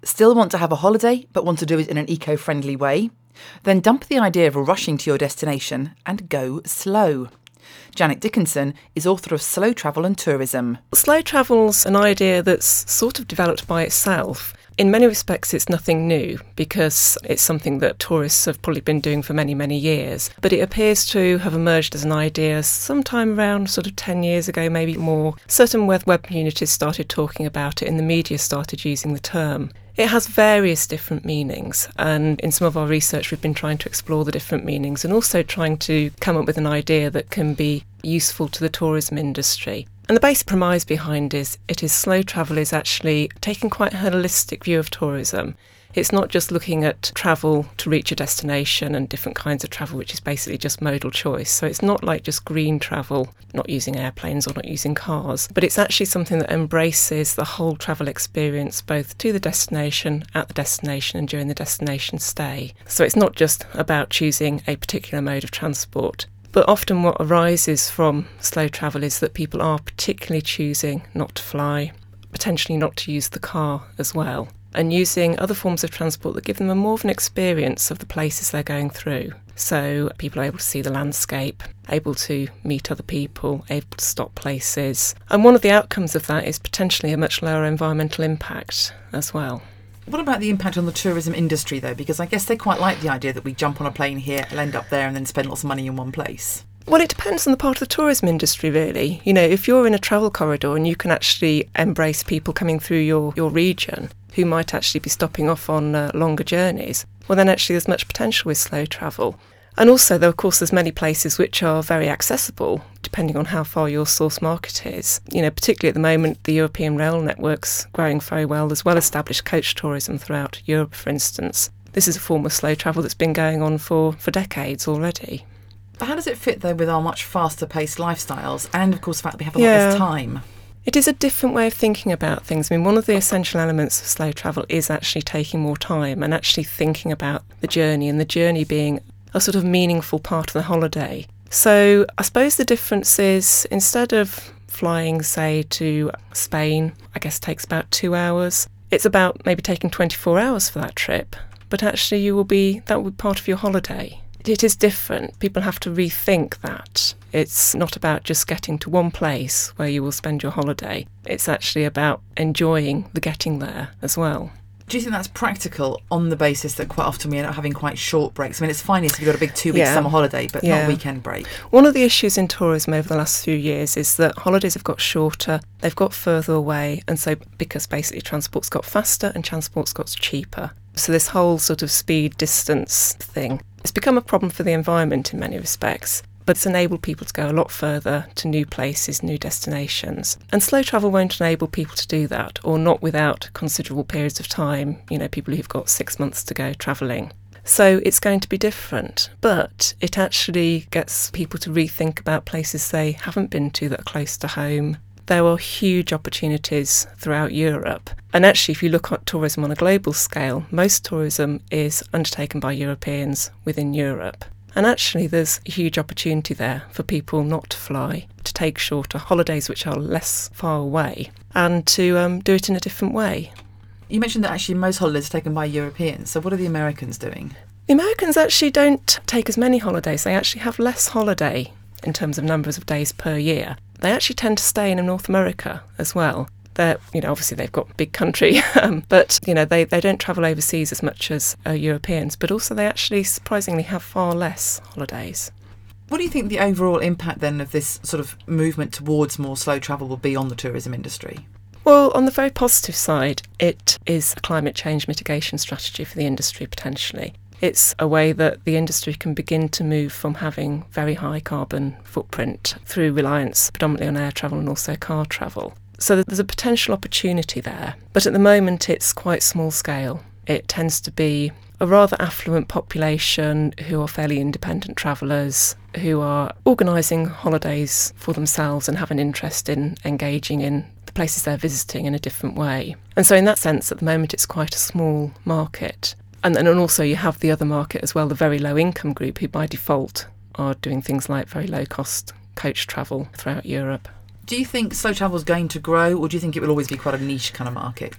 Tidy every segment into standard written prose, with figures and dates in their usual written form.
Still want to have a holiday, but want to do it in an eco-friendly way? Then dump the idea of rushing to your destination and go slow. Janet Dickinson is author of Slow Travel and Tourism. Slow travel's an idea that's sort of developed by itself. In many respects, it's nothing new because it's something that tourists have probably been doing for many, many years. But it appears to have emerged as an idea sometime around sort of 10 years ago, maybe more. Certain web communities started talking about it and the media started using the term. It has various different meanings, and in some of our research we've been trying to explore the different meanings and also trying to come up with an idea that can be useful to the tourism industry. And the basic premise behind slow travel is actually taking quite a holistic view of tourism. It's not just looking at travel to reach a destination and different kinds of travel, which is basically just modal choice. So it's not like just green travel, not using airplanes or not using cars, but it's actually something that embraces the whole travel experience, both to the destination, at the destination and during the destination stay. So it's not just about choosing a particular mode of transport. But often what arises from slow travel is that people are particularly choosing not to fly, potentially not to use the car as well, and using other forms of transport that give them a more of an experience of the places they're going through. So people are able to see the landscape, able to meet other people, able to stop places. And one of the outcomes of that is potentially a much lower environmental impact as well. What about the impact on the tourism industry, though? Because I guess they quite like the idea that we jump on a plane here, and end up there and then spend lots of money in one place. Well, it depends on the part of the tourism industry, really. You know, if you're in a travel corridor and you can actually embrace people coming through your region who might actually be stopping off on longer journeys, well, then actually there's much potential with slow travel. And also, though, of course, there's many places which are very accessible, depending on how far your source market is. You know, particularly at the moment, the European rail network's growing very well. There's well-established coach tourism throughout Europe, for instance. This is a form of slow travel that's been going on for decades already. But how does it fit, though, with our much faster-paced lifestyles and, of course, the fact that we have a lot less time? It is a different way of thinking about things. I mean, one of the essential elements of slow travel is actually taking more time and actually thinking about the journey, and the journey being a sort of meaningful part of the holiday. So I suppose the difference is, instead of flying, say, to Spain, I guess it takes about 2 hours, it's about maybe taking 24 hours for that trip, but actually that will be part of your holiday. It is different. People have to rethink that. It's not about just getting to one place where you will spend your holiday. It's actually about enjoying the getting there as well. Do you think that's practical on the basis that quite often we end up having quite short breaks? I mean, it's fine if you've got a big 2-week summer holiday, but not a weekend break. One of the issues in tourism over the last few years is that holidays have got shorter, they've got further away, and so because basically transport's got faster and transport's got cheaper. So this whole sort of speed distance thing, it's become a problem for the environment in many respects. But it's enabled people to go a lot further to new places, new destinations. And slow travel won't enable people to do that, or not without considerable periods of time, you know, people who've got 6 months to go travelling. So it's going to be different, but it actually gets people to rethink about places they haven't been to that are close to home. There are huge opportunities throughout Europe. And actually, if you look at tourism on a global scale, most tourism is undertaken by Europeans within Europe. And actually there's a huge opportunity there for people not to fly, to take shorter holidays which are less far away, and to do it in a different way. You mentioned that actually most holidays are taken by Europeans, so what are the Americans doing? The Americans actually don't take as many holidays. They actually have less holiday in terms of numbers of days per year. They actually tend to stay in North America as well. They're, obviously they've got a big country, but, they don't travel overseas as much as Europeans, but also they actually surprisingly have far less holidays. What do you think the overall impact then of this sort of movement towards more slow travel will be on the tourism industry? Well, on the very positive side, it is a climate change mitigation strategy for the industry potentially. It's a way that the industry can begin to move from having very high carbon footprint through reliance predominantly on air travel and also car travel. So there's a potential opportunity there. But at the moment, it's quite small scale. It tends to be a rather affluent population who are fairly independent travellers, who are organising holidays for themselves and have an interest in engaging in the places they're visiting in a different way. And so in that sense, at the moment, it's quite a small market. And then also you have the other market as well, the very low income group who by default are doing things like very low cost coach travel throughout Europe. Do you think slow travel is going to grow, or do you think it will always be quite a niche kind of market?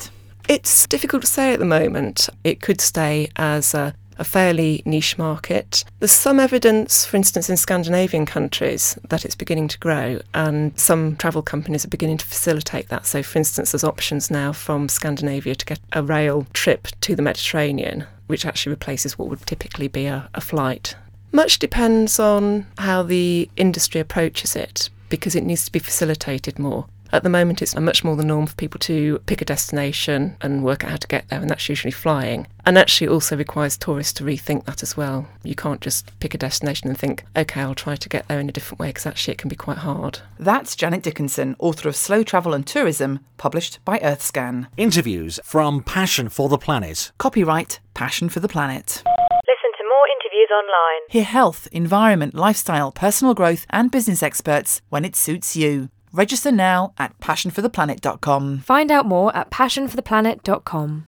It's difficult to say at the moment. It could stay as a fairly niche market. There's some evidence, for instance, in Scandinavian countries that it's beginning to grow, and some travel companies are beginning to facilitate that. So, for instance, there's options now from Scandinavia to get a rail trip to the Mediterranean, which actually replaces what would typically be a flight. Much depends on how the industry approaches it, because it needs to be facilitated more. At the moment, it's much more the norm for people to pick a destination and work out how to get there, and that's usually flying. And actually also requires tourists to rethink that as well. You can't just pick a destination and think, OK, I'll try to get there in a different way, because actually it can be quite hard. That's Janet Dickinson, author of Slow Travel and Tourism, published by Earthscan. Interviews from Passion for the Planet. Copyright Passion for the Planet. Listen to more interviews online. Hear health, environment, lifestyle, personal growth and business experts when it suits you. Register now at passionfortheplanet.com. Find out more at passionfortheplanet.com.